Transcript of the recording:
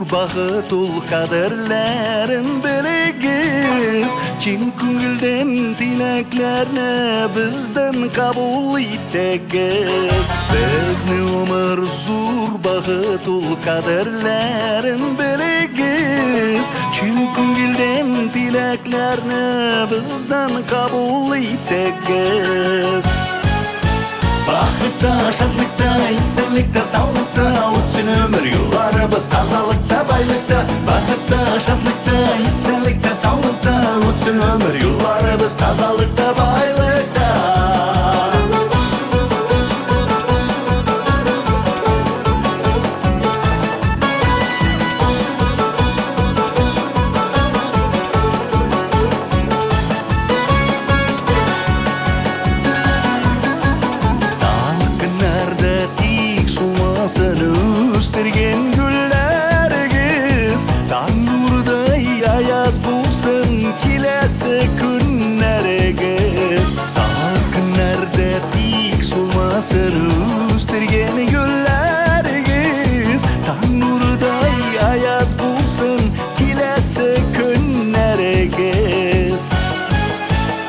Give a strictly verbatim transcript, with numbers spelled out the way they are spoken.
бақытул қадірлерін білігіз. Кең күңілден тілеклеріне біздің қабыл еттегіз. Бізді өмір зур бақытул қадірлерін білігіз. Кең күңілден тілеклеріне біздің қабыл еттегіз. Бақытта, шатлықта, исәлікта, саулықта өтсін өмір юлларыбыз тазалықта, байлықта. Бақытта, шатлықта, исәлікта, саулықта өтсін өмір юлларыбыз тазалықта, байлықта. Өстірген